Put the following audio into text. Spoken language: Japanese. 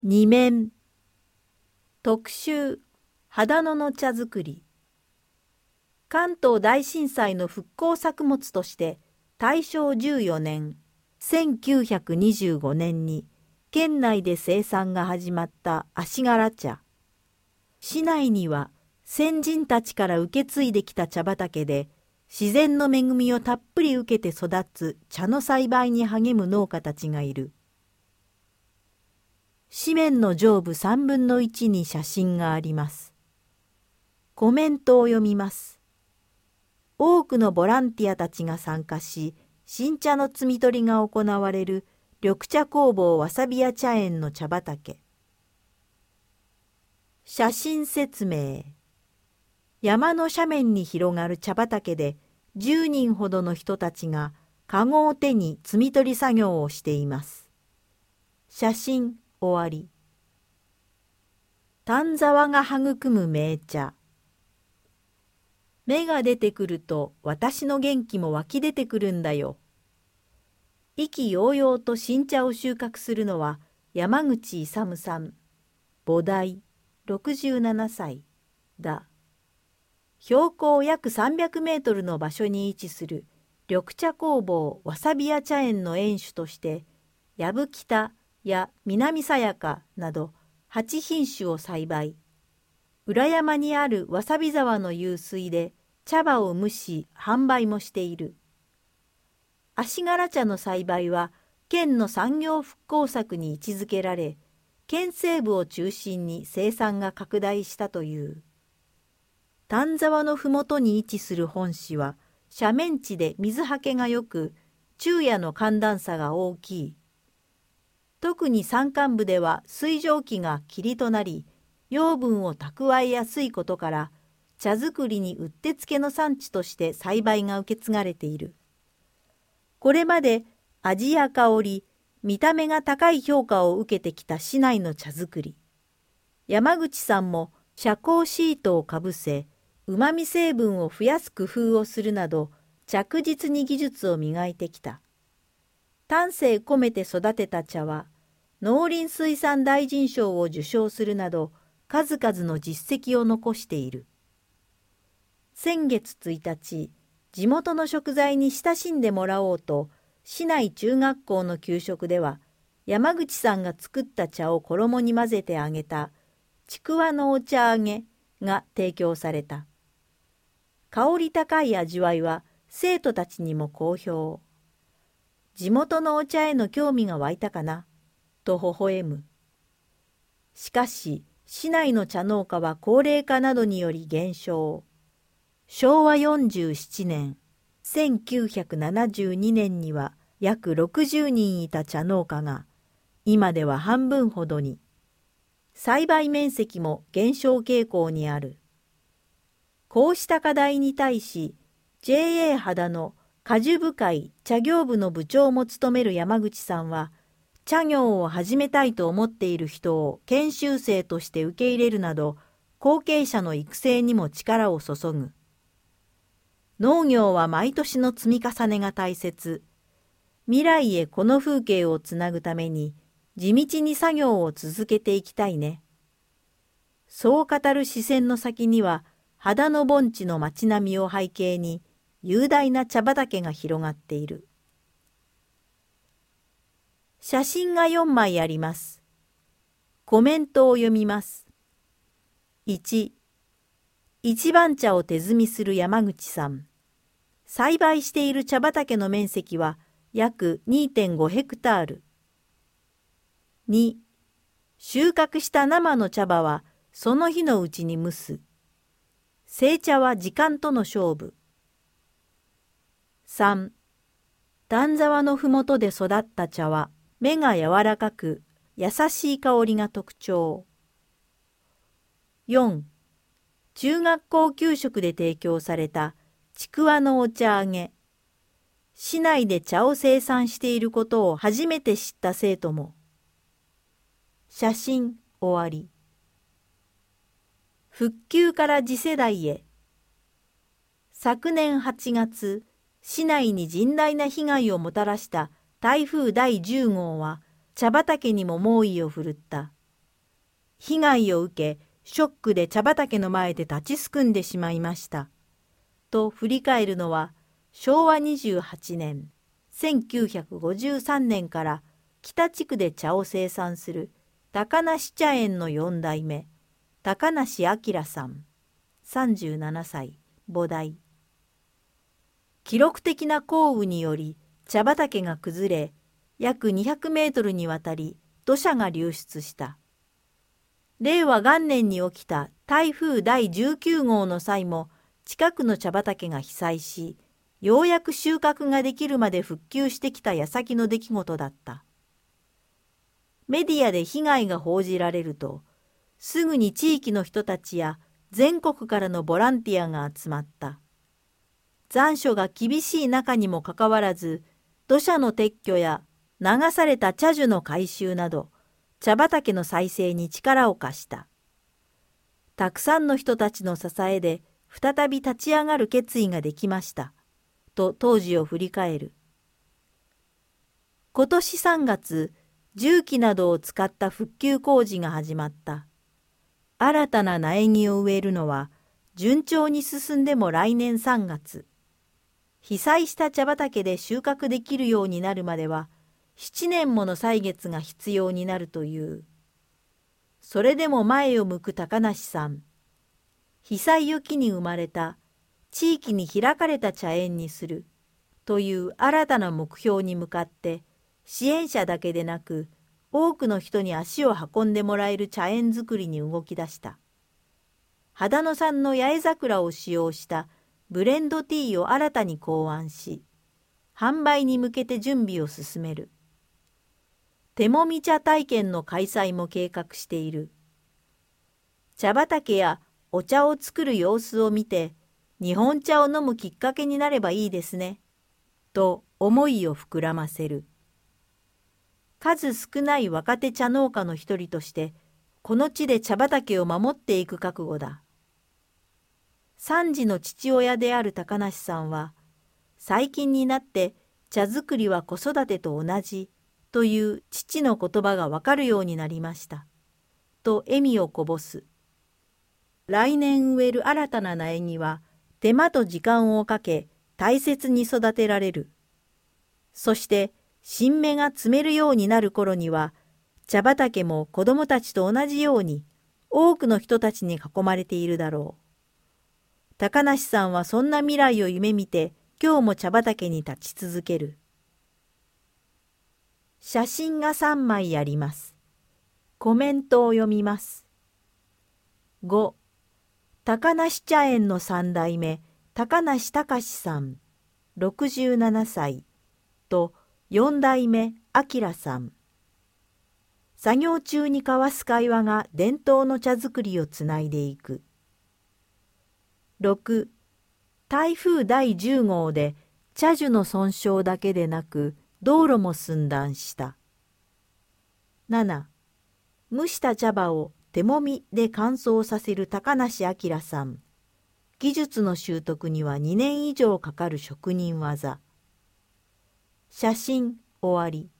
二面特集秦野の茶作り。関東大震災の復興作物として大正14年1925年に県内で生産が始まった足柄茶。市内には先人たちから受け継いできた茶畑で自然の恵みをたっぷり受けて育つ茶の栽培に励む農家たちがいる。紙面の上部3分の1に写真があります。コメントを読みます。多くのボランティアたちが参加し、新茶の摘み取りが行われる緑茶工房わさび屋茶園の茶畑。写真説明。山の斜面に広がる茶畑で10人ほどの人たちがかごを手に摘み取り作業をしています。写真終わり。丹沢が育む名茶。芽が出てくると私の元気も湧き出てくるんだよ。意気揚々と新茶を収穫するのは山口勇さん、菩提、67歳だ。標高約300メートルの場所に位置する緑茶工房わさび屋茶園の園主として、やぶきたや南さやかなど8品種を栽培。裏山にあるわさび沢の湧水で茶葉を蒸し販売もしている。足柄茶の栽培は県の産業復興策に位置づけられ、県西部を中心に生産が拡大したという。丹沢のふもとに位置する本市は斜面地で水はけがよく、昼夜の寒暖差が大きい。特に山間部では水蒸気が霧となり、養分を蓄えやすいことから、茶作りにうってつけの産地として栽培が受け継がれている。これまで味や香り、見た目が高い評価を受けてきた市内の茶作り。山口さんも遮光シートをかぶせ、うまみ成分を増やす工夫をするなど、着実に技術を磨いてきた。丹精込めて育てた茶は、農林水産大臣賞を受賞するなど、数々の実績を残している。先月1日、地元の食材に親しんでもらおうと、市内中学校の給食では、山口さんが作った茶を衣に混ぜて揚げた、ちくわのお茶揚げが提供された。香り高い味わいは生徒たちにも好評。地元のお茶への興味が湧いたかな、と微笑む。しかし、市内の茶農家は高齢化などにより減少。昭和47年、1972年には約60人いた茶農家が、今では半分ほどに。栽培面積も減少傾向にある。こうした課題に対し、JA 秦野果樹部会茶業部の部長も務める山口さんは、茶業を始めたいと思っている人を研修生として受け入れるなど、後継者の育成にも力を注ぐ。農業は毎年の積み重ねが大切。未来へこの風景をつなぐために、地道に作業を続けていきたいね。そう語る視線の先には、秦野盆地の街並みを背景に、雄大な茶畑が広がっている。写真が4枚あります。コメントを読みます。1、一番茶を手摘みする山口さん。栽培している茶畑の面積は約 2.5 ヘクタール。2、収穫した生の茶葉はその日のうちに蒸す。製茶は時間との勝負。3、丹沢のふもとで育った茶は芽が柔らかく優しい香りが特徴。4、中学校給食で提供されたちくわのお茶揚げ。市内で茶を生産していることを初めて知った生徒も。写真終わり。復旧から次世代へ。昨年8月、市内に甚大な被害をもたらした台風第10号は茶畑にも猛威を振るった。 被害を受け、ショックで茶畑の前で立ちすくんでしまいました。と振り返るのは、昭和28年、1953年から北地区で茶を生産する高梨茶園の4代目、高梨明さん、37歳、菩提。記録的な降雨により茶畑が崩れ、約200メートルにわたり土砂が流出した。令和元年に起きた台風第19号の際も近くの茶畑が被災し、ようやく収穫ができるまで復旧してきた矢先の出来事だった。メディアで被害が報じられると、すぐに地域の人たちや全国からのボランティアが集まった。残暑が厳しい中にもかかわらず、土砂の撤去や流された茶樹の回収など、茶畑の再生に力を貸した。たくさんの人たちの支えで再び立ち上がる決意ができました。と当時を振り返る。今年3月、重機などを使った復旧工事が始まった。新たな苗木を植えるのは順調に進んでも来年3月。被災した茶畑で収穫できるようになるまでは7年もの歳月が必要になるという。それでも前を向く高梨さん。被災を機に生まれた地域に開かれた茶園にするという新たな目標に向かって支援者だけでなく多くの人に足を運んでもらえる茶園作りに動き出した。秦野産の八重桜を使用したブレンドティーを新たに考案し、販売に向けて準備を進める。手もみ茶体験の開催も計画している。茶畑やお茶を作る様子を見て、日本茶を飲むきっかけになればいいですね、と思いを膨らませる。数少ない若手茶農家の一人として、この地で茶畑を守っていく覚悟だ。3児の父親である高梨さんは、最近になって茶作りは子育てと同じという父の言葉がわかるようになりました。と笑みをこぼす。来年植える新たな苗木は手間と時間をかけ大切に育てられる。そして新芽が摘めるようになる頃には、茶畑も子供たちと同じように多くの人たちに囲まれているだろう。高梨さんはそんな未来を夢見て今日も茶畑に立ち続ける。写真が3枚あります。コメントを読みます。5、高梨茶園の3代目、高梨隆さん、67歳と4代目、明さん。作業中に交わす会話が伝統の茶作りをつないでいく。6、台風第10号で茶樹の損傷だけでなく道路も寸断した。7、蒸した茶葉を手もみで乾燥させる高梨明さん。技術の習得には2年以上かかる職人技。写真終わり。